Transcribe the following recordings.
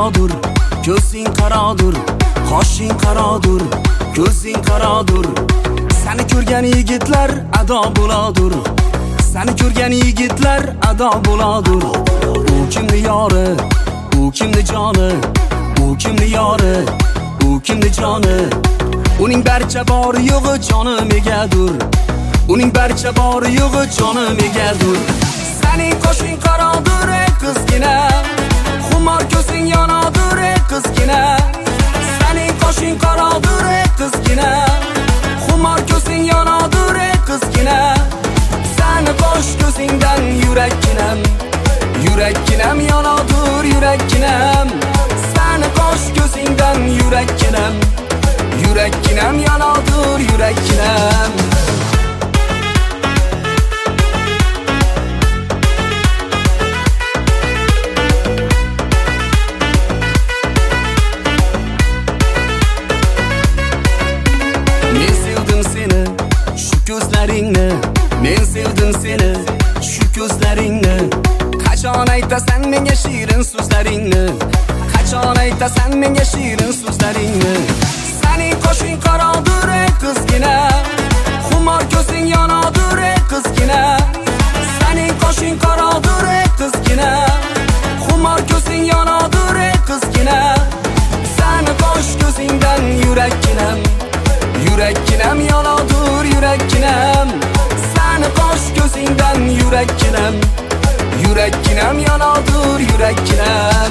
qarodur, ko'zing qarodur, qoshing qarodur, ko'zing qarodur. Seni ko'rgan yigitlar ado bo'ladur, seni ko'rgan yigitlar ado bo'ladur. U kimni yori, u kimni joni, u kimni yori, u kimni joni. Uning barcha bori yo'g'i jonim egadur, uning barcha bori yo'g'i jonim egadur. Sening qoshing qarodur ey qizgina, xumor ko'zing yonadur ey qizgina. Sening qoshing qarodur ey qizgina, xumor ko'zing yonadur ey qizgina. Seni qosh ko'zingdan yurakkinam, yurakkinam yonadur yurakkinam. Seni qosh ko'zingdan yurakkinam, yurakkinam yonadur yurakkinam. Ko'zlaringni, men sevdim seni, shu ko'zlaringni. Qachon aytasan menga shirin so'zlaringni, qachon aytasan menga shirin so'zlaringni. Sening qoshing qarodur ey qizgina, xumor ko'zing yonadur ey qizgina. Sening qoshing qarodur ey qizgina, xumor ko'zing yonadur ey qizgina. Seni qosh ko'zingdan yurakkinam, yurakkinam yonadur yurakkinam. Seni qosh ko'zingdan yurakkinam, yurakkinam yonadur yurakkinam.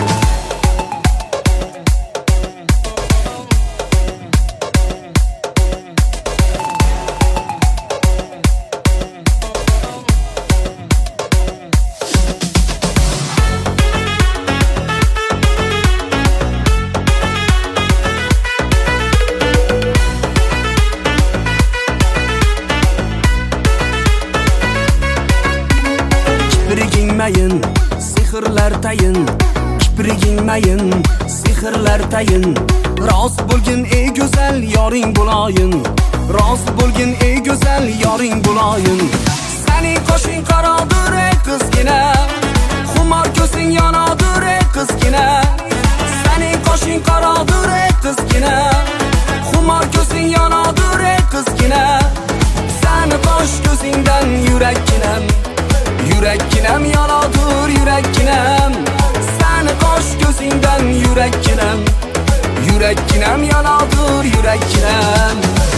Kiprigingmayin, sehrlar tayin, kiprigingmayin, sehrlar tayin. Rost bo'lgin ey go'zal yoring bo'layin, rost bo'lgin ey go'zal yoring bo'layin. Sening qoshing qarodur ey qizgina, xumor ko'zing yonadur ey qizgina. Sening qoshing qarodur ey qizgina, xumor ko'zing yonadur ey qizgina. Seni qosh ko'zingdan yurakkinam, yurakkinam yonadur yurakkinam. Seni qosh ko'zingdan yurakkinam, yurakkinam yonadur yurakkinam.